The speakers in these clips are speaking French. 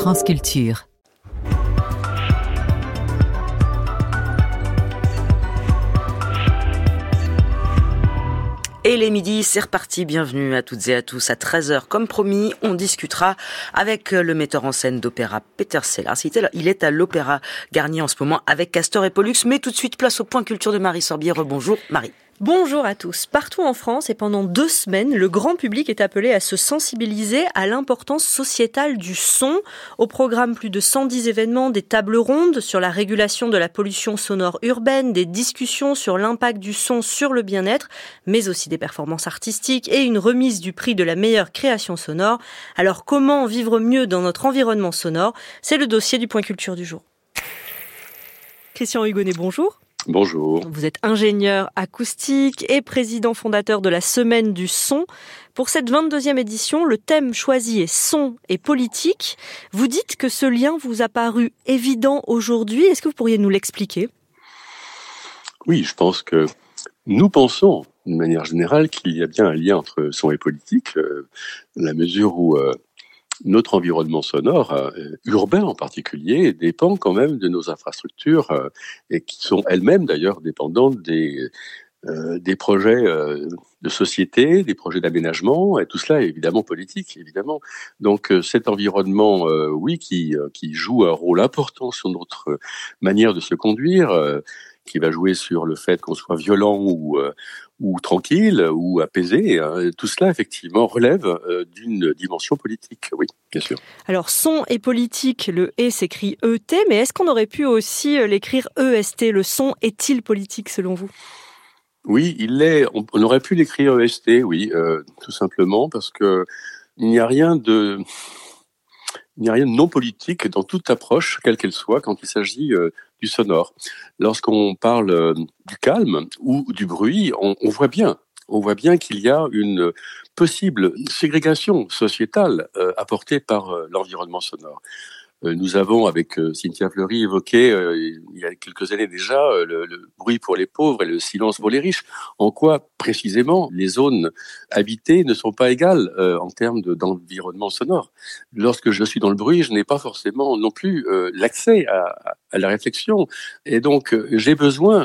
France Culture. Et les midis, c'est reparti. Bienvenue à toutes et à tous. À 13h, comme promis, on discutera avec le metteur en scène d'opéra Peter Sellars. Il est à l'Opéra Garnier en ce moment avec Castor et Pollux. Mais tout de suite, place au point culture de Marie Sorbier. Rebonjour Marie. Bonjour à tous. Partout en France et pendant 2 semaines, le grand public est appelé à se sensibiliser à l'importance sociétale du son. Au programme, plus de 110 événements, des tables rondes sur la régulation de la pollution sonore urbaine, des discussions sur l'impact du son sur le bien-être, mais aussi des performances artistiques et une remise du prix de la meilleure création sonore. Alors comment vivre mieux dans notre environnement sonore ? C'est le dossier du point culture du jour. Christian Hugonnet, bonjour. Bonjour. Vous êtes ingénieur acoustique et président fondateur de la Semaine du Son. Pour cette 22e édition, le thème choisi est son et politique. Vous dites que ce lien vous a paru évident aujourd'hui. Est-ce que vous pourriez nous l'expliquer ? Oui, je pense que nous pensons, d'une manière générale, qu'il y a bien un lien entre son et politique, la mesure où notre environnement sonore, urbain en particulier, dépend quand même de nos infrastructures et qui sont elles-mêmes d'ailleurs dépendantes des projets de société, des projets d'aménagement, et tout cela est évidemment politique, évidemment. Donc cet environnement, oui, qui joue un rôle important sur notre manière de se conduire, qui va jouer sur le fait qu'on soit violent ou tranquille ou apaisé. Tout cela, effectivement, relève d'une dimension politique, oui, bien sûr. Alors, son et politique, le « et » s'écrit « ET », mais est-ce qu'on aurait pu aussi l'écrire « EST ». Le son est-il politique, selon vous ? Oui, il l'est. On aurait pu l'écrire EST, oui, tout simplement, parce que il n'y a rien de non politique dans toute approche, quelle qu'elle soit, quand il s'agit du sonore. Lorsqu'on parle du calme ou du bruit, on voit bien qu'il y a une possible ségrégation sociétale apportée par l'environnement sonore. Nous avons, avec Cynthia Fleury, évoqué il y a quelques années déjà le bruit pour les pauvres et le silence pour les riches. En quoi, précisément, les zones habitées ne sont pas égales en termes d'environnement sonore. Lorsque je suis dans le bruit, je n'ai pas forcément non plus l'accès à la réflexion. Et donc, j'ai besoin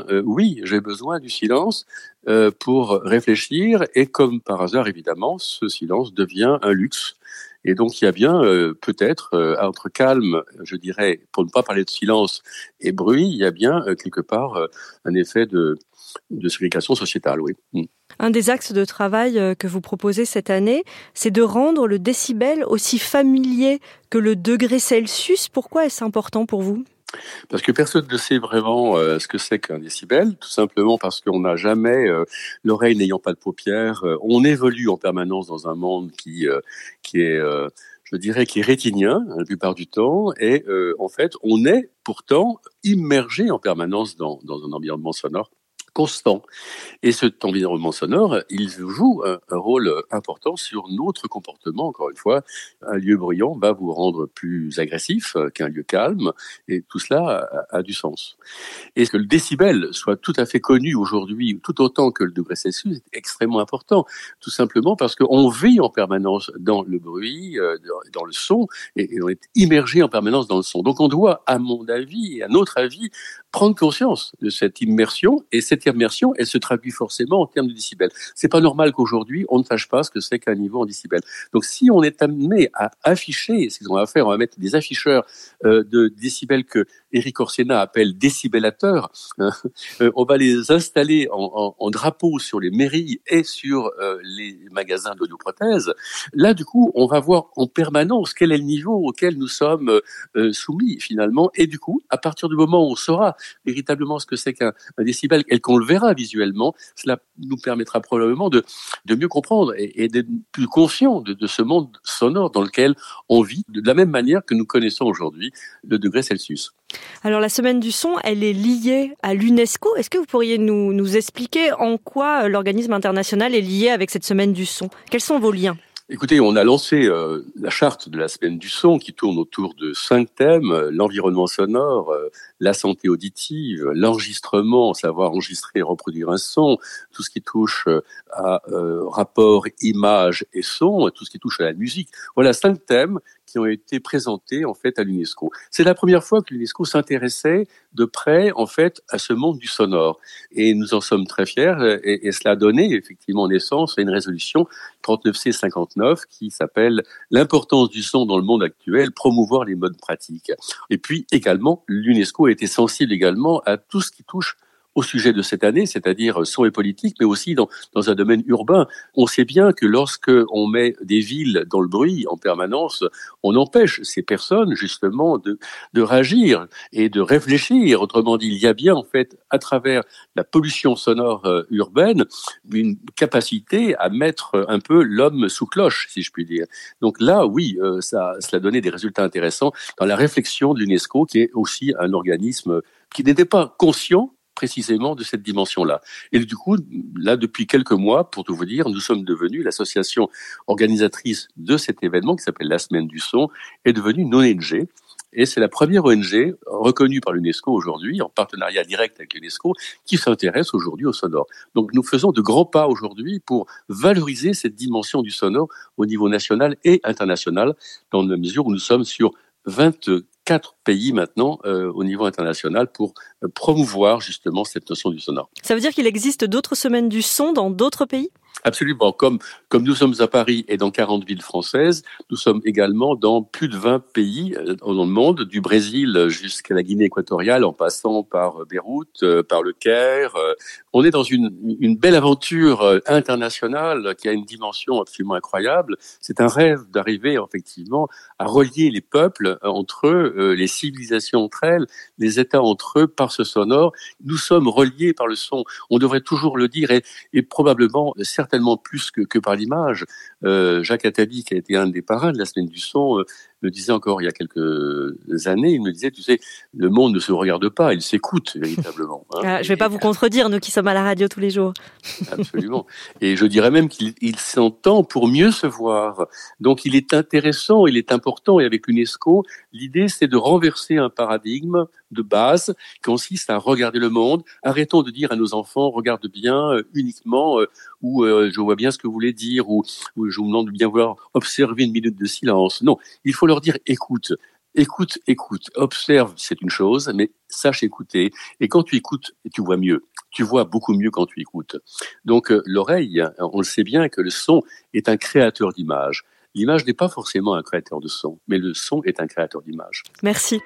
du silence pour réfléchir. Et comme par hasard, évidemment, ce silence devient un luxe. Et donc, il y a bien peut-être, entre calme, je dirais, pour ne pas parler de silence, et bruit, il y a bien quelque part un effet de ségrégation sociétale, oui. Un des axes de travail que vous proposez cette année, c'est de rendre le décibel aussi familier que le degré Celsius. Pourquoi est-ce important pour vous ? Parce que personne ne sait vraiment ce que c'est qu'un décibel, tout simplement parce qu'on n'a jamais, l'oreille n'ayant pas de paupières, on évolue en permanence dans un monde qui est, je dirais, qui est rétinien la plupart du temps, et en fait, on est pourtant immergé en permanence dans un environnement sonore constant. Et cet environnement sonore, il joue un rôle important sur notre comportement. Encore une fois, un lieu bruyant va vous rendre plus agressif qu'un lieu calme, et tout cela a du sens. Et que le décibel soit tout à fait connu aujourd'hui, tout autant que le degré Celsius, est extrêmement important. Tout simplement parce qu'on vit en permanence dans le bruit, dans le son, et on est immergé en permanence dans le son. Donc on doit, à mon avis et à notre avis, prendre conscience de cette immersion, et cette immersion, elle se traduit forcément en termes de décibels. C'est pas normal qu'aujourd'hui, on ne sache pas ce que c'est qu'un niveau en décibels. Donc, si on est amené à afficher, c'est ce qu'on va faire, on va mettre des afficheurs de décibels que Éric Orsena appelle décibellateurs, on va les installer en drapeau sur les mairies et sur les magasins d'audioprothèses. Là, du coup, on va voir en permanence quel est le niveau auquel nous sommes soumis, finalement, et du coup, à partir du moment où on saura véritablement ce que c'est qu'un décibel et qu'on le verra visuellement, cela nous permettra probablement de mieux comprendre et d'être plus conscients de ce monde sonore dans lequel on vit, de la même manière que nous connaissons aujourd'hui le degré Celsius. Alors la Semaine du Son, elle est liée à l'UNESCO. Est-ce que vous pourriez nous expliquer en quoi l'organisme international est lié avec cette Semaine du Son ? Quels sont vos liens ? Écoutez, on a lancé la charte de la Semaine du Son qui tourne autour de 5 thèmes, l'environnement sonore, la santé auditive, l'enregistrement, savoir enregistrer et reproduire un son, tout ce qui touche à rapport image et son, tout ce qui touche à la musique. Voilà 5 thèmes qui ont été présentés en fait à l'UNESCO. C'est la première fois que l'UNESCO s'intéressait de près en fait à ce monde du sonore, et nous en sommes très fiers. Et cela a donné effectivement naissance à une résolution 39C59 qui s'appelle l'importance du son dans le monde actuel, promouvoir les bonnes pratiques. Et puis également, l'UNESCO a été sensible également à tout ce qui touche au sujet de cette année, c'est-à-dire son et politique, mais aussi dans un domaine urbain. On sait bien que lorsque on met des villes dans le bruit en permanence, on empêche ces personnes justement de réagir et de réfléchir. Autrement dit, il y a bien en fait, à travers la pollution sonore urbaine, une capacité à mettre un peu l'homme sous cloche, si je puis dire. Donc là, oui, cela donnait des résultats intéressants dans la réflexion de l'UNESCO, qui est aussi un organisme qui n'était pas conscient précisément de cette dimension-là. Et du coup, là, depuis quelques mois, pour tout vous dire, nous sommes devenus l'association organisatrice de cet événement qui s'appelle la Semaine du Son, est devenue une ONG. Et c'est la première ONG reconnue par l'UNESCO aujourd'hui, en partenariat direct avec l'UNESCO, qui s'intéresse aujourd'hui au sonore. Donc nous faisons de grands pas aujourd'hui pour valoriser cette dimension du sonore au niveau national et international, dans la mesure où nous sommes sur 24 pays maintenant au niveau international pour promouvoir justement cette notion du sonore. Ça veut dire qu'il existe d'autres semaines du son dans d'autres pays ? Absolument. Comme nous sommes à Paris et dans 40 villes françaises, nous sommes également dans plus de 20 pays dans le monde, du Brésil jusqu'à la Guinée équatoriale, en passant par Beyrouth, par le Caire. On est dans une belle aventure internationale qui a une dimension absolument incroyable. C'est un rêve d'arriver effectivement à relier les peuples entre eux, les civilisations entre elles, les États entre eux par ce sonore. Nous sommes reliés par le son. On devrait toujours le dire et probablement certainement plus que par l'image. Jacques Attali, qui a été un des parrains de la Semaine du Son, me disait encore il y a quelques années, il me disait, tu sais, le monde ne se regarde pas, il s'écoute véritablement. Je ne vais pas vous contredire, nous qui sommes à la radio tous les jours. Absolument. Et je dirais même qu'il s'entend pour mieux se voir. Donc il est intéressant, il est important, et avec l'UNESCO, l'idée c'est de renverser un paradigme de base qui consiste à regarder le monde. Arrêtons de dire à nos enfants, regarde bien uniquement, ou je vois bien ce que vous voulez dire, ou je vous demande de bien vouloir observer une minute de silence. Non, il faut leur dire écoute, observe, c'est une chose, mais sache écouter. Et quand tu écoutes, tu vois mieux. Tu vois beaucoup mieux quand tu écoutes. Donc l'oreille, on le sait bien que le son est un créateur d'image. L'image n'est pas forcément un créateur de son, mais le son est un créateur d'image. Merci.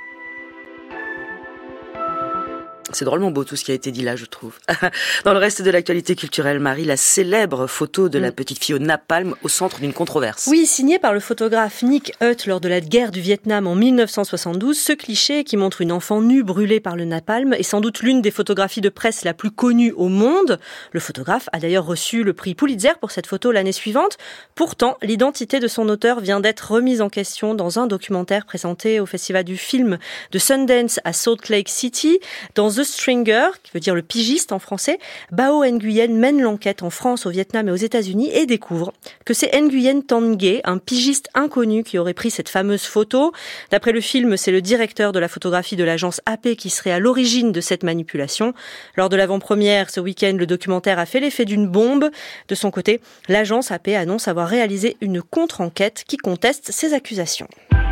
C'est drôlement beau tout ce qui a été dit là, je trouve. Dans le reste de l'actualité culturelle, Marie, la célèbre photo de la petite fille au napalm au centre d'une controverse. Oui, signée par le photographe Nick Hutt lors de la guerre du Vietnam en 1972, ce cliché qui montre une enfant nue brûlée par le napalm est sans doute l'une des photographies de presse la plus connue au monde. Le photographe a d'ailleurs reçu le prix Pulitzer pour cette photo l'année suivante. Pourtant, l'identité de son auteur vient d'être remise en question dans un documentaire présenté au Festival du film de Sundance à Salt Lake City. Dans The Stringer, qui veut dire le pigiste en français, Bao Nguyen mène l'enquête en France, au Vietnam et aux États-Unis et découvre que c'est Nguyen Thanh Nguyen, un pigiste inconnu, qui aurait pris cette fameuse photo. D'après le film, c'est le directeur de la photographie de l'agence AP qui serait à l'origine de cette manipulation. Lors de l'avant-première, ce week-end, le documentaire a fait l'effet d'une bombe. De son côté, l'agence AP annonce avoir réalisé une contre-enquête qui conteste ces accusations.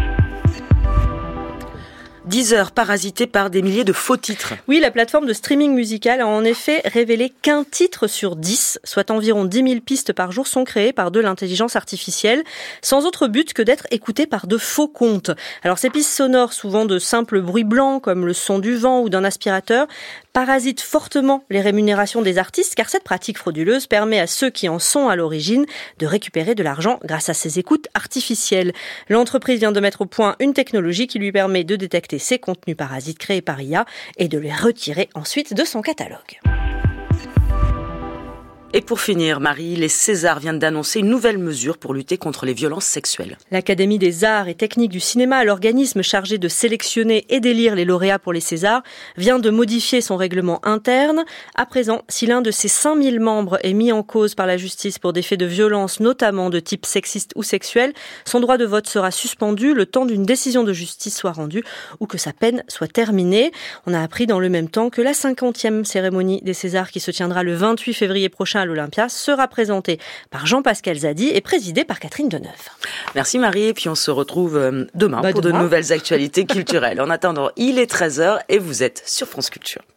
Deezer parasité par des milliers de faux titres. Oui, la plateforme de streaming musical a en effet révélé qu'un titre sur 10, soit environ 10 000 pistes par jour, sont créées par de l'intelligence artificielle, sans autre but que d'être écoutées par de faux comptes. Alors ces pistes sonores, souvent de simples bruits blancs, comme le son du vent ou d'un aspirateur, parasitent fortement les rémunérations des artistes, car cette pratique frauduleuse permet à ceux qui en sont à l'origine de récupérer de l'argent grâce à ces écoutes artificielles. L'entreprise vient de mettre au point une technologie qui lui permet de détecter ces contenus parasites créés par IA et de les retirer ensuite de son catalogue. Et pour finir, Marie, les Césars viennent d'annoncer une nouvelle mesure pour lutter contre les violences sexuelles. L'Académie des arts et techniques du cinéma, l'organisme chargé de sélectionner et d'élire les lauréats pour les Césars, vient de modifier son règlement interne. À présent, si l'un de ses 5000 membres est mis en cause par la justice pour des faits de violence, notamment de type sexiste ou sexuel, son droit de vote sera suspendu le temps d'une décision de justice soit rendue ou que sa peine soit terminée. On a appris dans le même temps que la 50e cérémonie des Césars, qui se tiendra le 28 février prochain prochain à l'Olympia sera présenté par Jean-Pascal Zadi et présidé par Catherine Deneuve. Merci Marie, et puis on se retrouve demain pour de nouvelles actualités culturelles. En attendant, il est 13h et vous êtes sur France Culture.